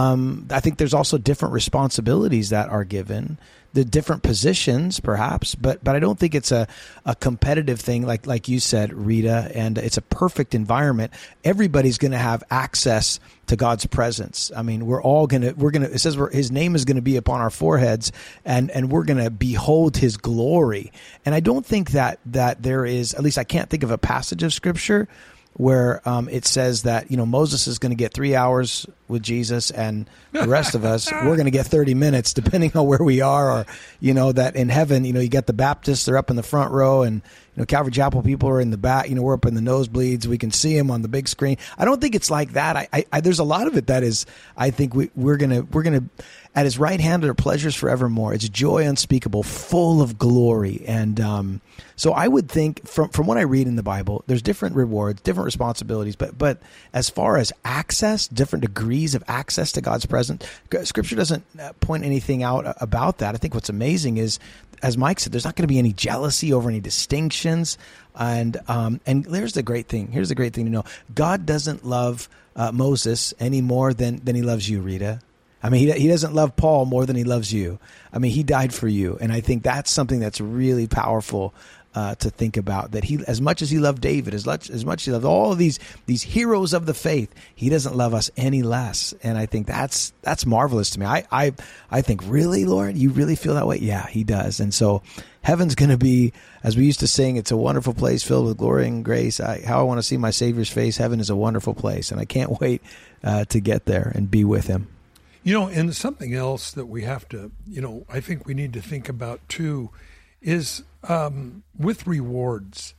I think there's also different responsibilities that are given, the different positions, perhaps, but I don't think it's a competitive thing like you said, Rita, and it's a perfect environment. Everybody's going to have access to God's presence. I mean, it says his name is going to be upon our foreheads, and we're going to behold his glory. And I don't think that there is, at least I can't think of a passage of scripture where it says that, Moses is going to get 3 hours with Jesus and the rest of us, we're going to get 30 minutes depending on where we are, or, that in heaven, you get the Baptists, they're up in the front row, and, Calvary Chapel people are in the back, we're up in the nosebleeds. We can see them on the big screen. I don't think it's like that. I there's a lot of it that is, I think we're going to, at his right hand are pleasures forevermore. It's joy unspeakable, full of glory. And so I would think from what I read in the Bible, there's different rewards, different responsibilities, but as far as access, different degrees of access to God's presence, Scripture doesn't point anything out about that. I think what's amazing is, as Mike said, there's not going to be any jealousy over any distinctions. And here's the great thing. Here's the great thing to know. God doesn't love Moses any more than he loves you, Rita. I mean, he doesn't love Paul more than he loves you. I mean, he died for you. And I think that's something that's really powerful to think about, that he, as much as he loved David, as much as he loved all of these heroes of the faith, he doesn't love us any less. And I think that's marvelous to me. I think, really, Lord, you really feel that way? Yeah, he does. And so heaven's going to be, as we used to sing, it's a wonderful place filled with glory and grace. How I want to see my Savior's face. Heaven is a wonderful place. And I can't wait to get there and be with him. And something else that we have to, I think we need to think about too, is with rewards.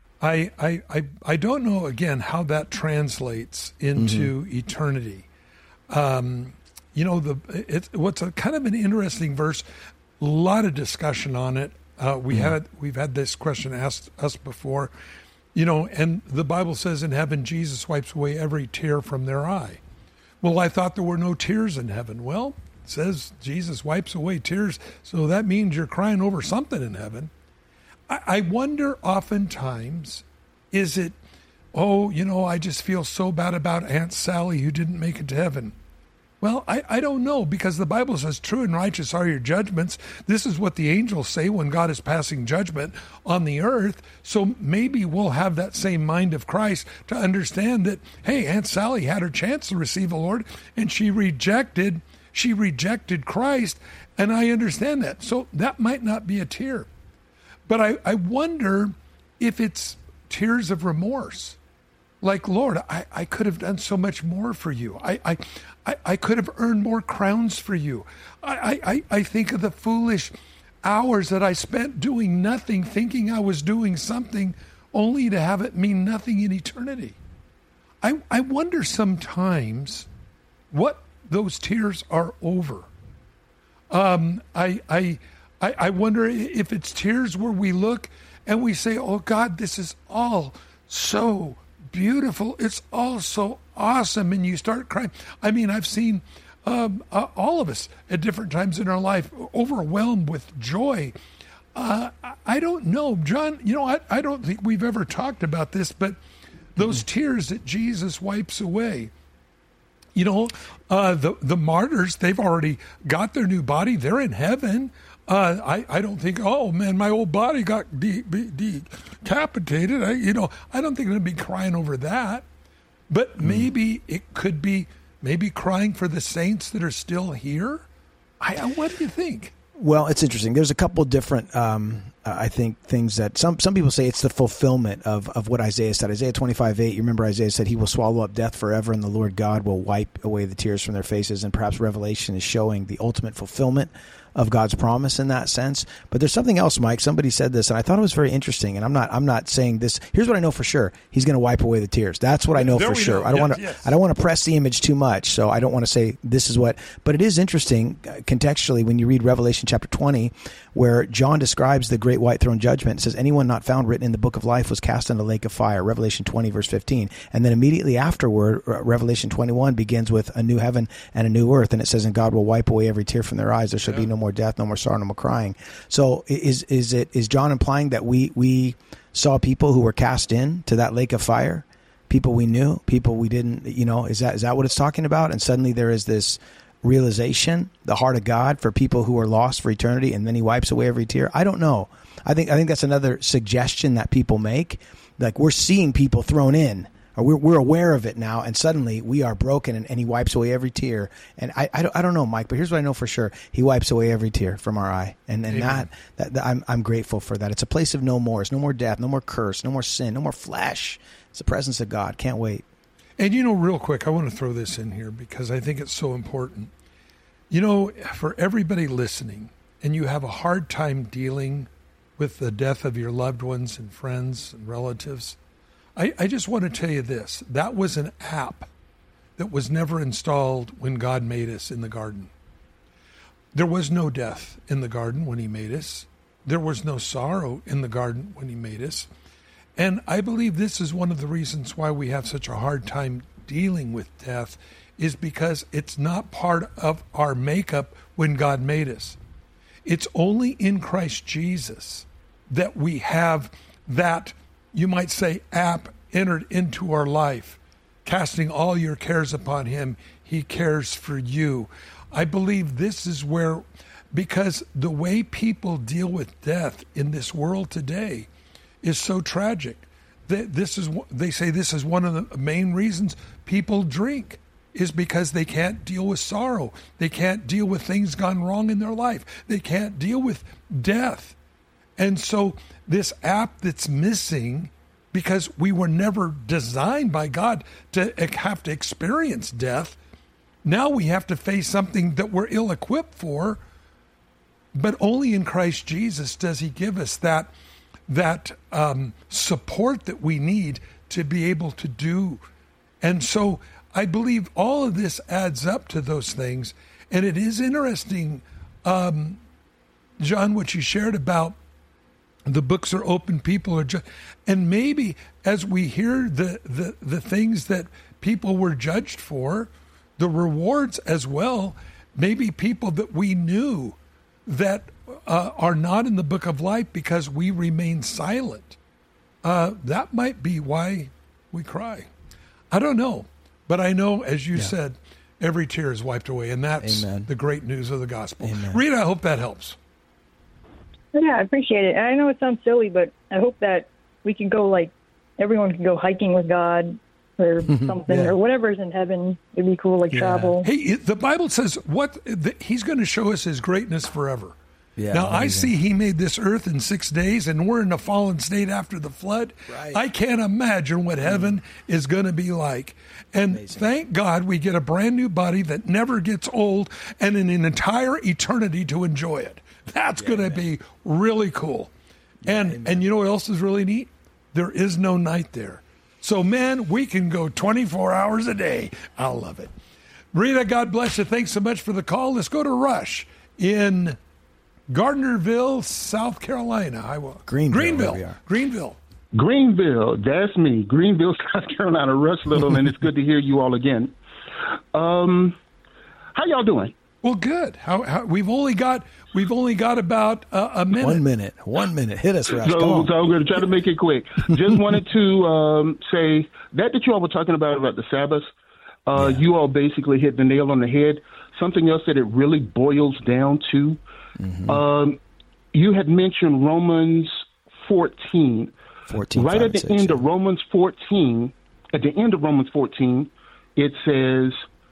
I don't know, again, how that translates into eternity. What's a kind of an interesting verse, a lot of discussion on it. We've had this question asked us before, and the Bible says in heaven, Jesus wipes away every tear from their eye. Well, I thought there were no tears in heaven. Well, it says Jesus wipes away tears, so that means you're crying over something in heaven. I wonder oftentimes, is it, I just feel so bad about Aunt Sally who didn't make it to heaven. Well, I don't know, because the Bible says true and righteous are your judgments. This is what the angels say when God is passing judgment on the earth. So maybe we'll have that same mind of Christ to understand that, hey, Aunt Sally had her chance to receive the Lord, and she rejected Christ, and I understand that. So that might not be a tear. But I wonder if it's tears of remorse. Like, Lord, I could have done so much more for you. I could have earned more crowns for you. I think of the foolish hours that I spent doing nothing, thinking I was doing something, only to have it mean nothing in eternity. I wonder sometimes what those tears are over. I wonder if it's tears where we look and we say, oh God, this is all so beautiful. It's all so awesome. And you start crying. I mean, I've seen all of us at different times in our life overwhelmed with joy. I don't know, John, I don't think we've ever talked about this, but those tears that Jesus wipes away, the martyrs, they've already got their new body. They're in heaven. I don't think, oh man, my old body got decapitated. I don't think I'm going to be crying over that. But maybe it could be crying for the saints that are still here. What do you think? Well, it's interesting. There's a couple different, I think, things that some people say it's the fulfillment of what Isaiah said. Isaiah 25:8, you remember Isaiah said, he will swallow up death forever, and the Lord God will wipe away the tears from their faces. And perhaps Revelation is showing the ultimate fulfillment of God's promise in that sense. But there's something else, Mike. Somebody said this, and I thought it was very interesting. And I'm not saying this. Here's what I know for sure: he's going to wipe away the tears. That's what I know for sure. I don't want to press the image too much, so I don't want to say this is what. But it is interesting contextually when you read Revelation chapter 20, where John describes the great great white throne judgment. It says, anyone not found written in the book of life was cast in the lake of fire, Revelation 20, verse 15. And then immediately afterward, Revelation 21 begins with a new heaven and a new earth. And it says, and God will wipe away every tear from their eyes. There shall be no more death, no more sorrow, no more crying. So is John implying that we saw people who were cast in to that lake of fire? People we knew, people we didn't, is that what it's talking about? And suddenly there is this realization, the heart of God for people who are lost for eternity, and then he wipes away every tear. I don't know. I think that's another suggestion that people make. Like, we're seeing people thrown in, or we're aware of it now, and suddenly we are broken, and he wipes away every tear. And I don't know, Mike, but here's what I know for sure: he wipes away every tear from our eye, and that I'm grateful for that. It's a place of no more. It's no more death, no more curse, no more sin, no more flesh. It's the presence of God. Can't wait. And real quick, I want to throw this in here because I think it's so important. For everybody listening, and you have a hard time dealing with the death of your loved ones and friends and relatives, I just want to tell you this. That was an app that was never installed when God made us in the garden. There was no death in the garden when he made us. There was no sorrow in the garden when he made us. And I believe this is one of the reasons why we have such a hard time dealing with death, is because it's not part of our makeup when God made us. It's only in Christ Jesus that we have that, you might say, app entered into our life. Casting all your cares upon him, he cares for you. I believe this is where, because the way people deal with death in this world today is so tragic. They say this is one of the main reasons people drink, is because they can't deal with sorrow. They can't deal with things gone wrong in their life. They can't deal with death. And so this app that's missing, because we were never designed by God to have to experience death, now we have to face something that we're ill-equipped for, but only in Christ Jesus does he give us that support that we need to be able to do. And so I believe all of this adds up to those things. And it is interesting, John, what you shared about the books are open, people are just, and maybe as we hear the things that people were judged for, the rewards as well, maybe people that we knew that are not in the book of life because we remain silent. That might be why we cry. I don't know. But I know, as you said, every tear is wiped away, and that's the great news of the gospel. Amen. Rita, I hope that helps. Yeah, I appreciate it. I know it sounds silly, but I hope that we can go, everyone can go hiking with God or something, or whatever's in heaven. It'd be cool, travel. Hey, the Bible says he's going to show us his greatness forever. Yeah, now, amazing. I see he made this earth in 6 days, and we're in a fallen state after the flood. Right. I can't imagine what heaven is going to be like. And thank God we get a brand new body that never gets old and an entire eternity to enjoy it. That's going to be really cool. And you know what else is really neat? There is no night there. So, man, we can go 24 hours a day. I love it. Rita, God bless you. Thanks so much for the call. Let's go to Rush in Gardnerville, South Carolina. Greenville. That's me. Greenville, South Carolina. Rush Little, and it's good to hear you all again. How y'all doing? Well, good. How we've only got about a minute. 1 minute. Hit us, Rush. So I'm going to try to make it quick. Just wanted to say that you all were talking about the Sabbath. You all basically hit the nail on the head. Something else that it really boils down to. You had mentioned Romans 14. Right at the end of Romans 14, it says,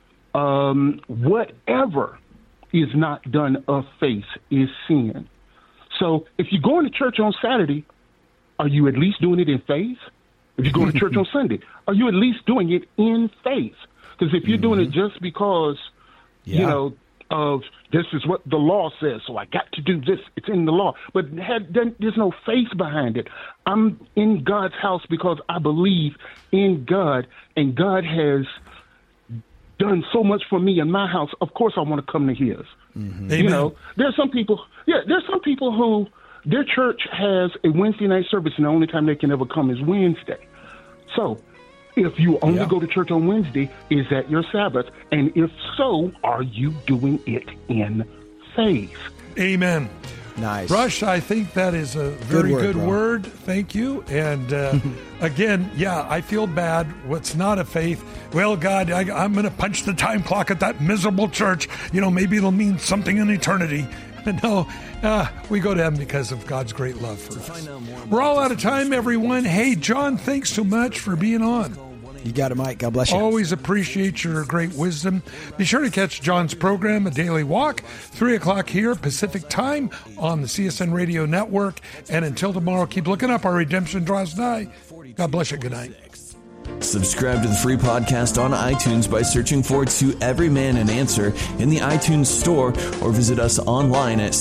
whatever is not done of faith is sin. So if you're going to church on Saturday, are you at least doing it in faith? If you're going to church on Sunday, are you at least doing it in faith? Because if you're doing it just because, of this is what the law says, so I got to do this, it's in the law, but there's no faith behind it. I'm in God's house because I believe in God, and God has done so much for me in my house. Of course I want to come to his. There's some people who Their church has a Wednesday night service, and the only time they can ever come is Wednesday. So if you only go to church on Wednesday, is that your Sabbath? And if so, are you doing it in faith? Amen. Nice. Rush, I think that is a very good word. Thank you. And again, I feel bad. What's not a faith? Well, God, I'm going to punch the time clock at that miserable church. Maybe it'll mean something in eternity. No, we go to heaven because of God's great love for us. We're all out of time, everyone. Hey, John, thanks so much for being on. You got it, Mike. God bless you. Always appreciate your great wisdom. Be sure to catch John's program, A Daily Walk, 3 o'clock here, Pacific Time, on the CSN Radio Network. And until tomorrow, keep looking up. Our redemption draws nigh. God bless you. Good night. Subscribe to the free podcast on iTunes by searching for To Every Man an Answer in the iTunes Store, or visit us online at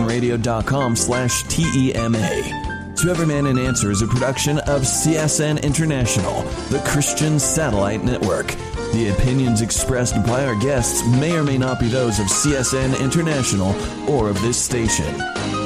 csnradio.com/TEMA. To Every Man an Answer is a production of CSN International, the Christian Satellite Network. The opinions expressed by our guests may or may not be those of CSN International or of this station.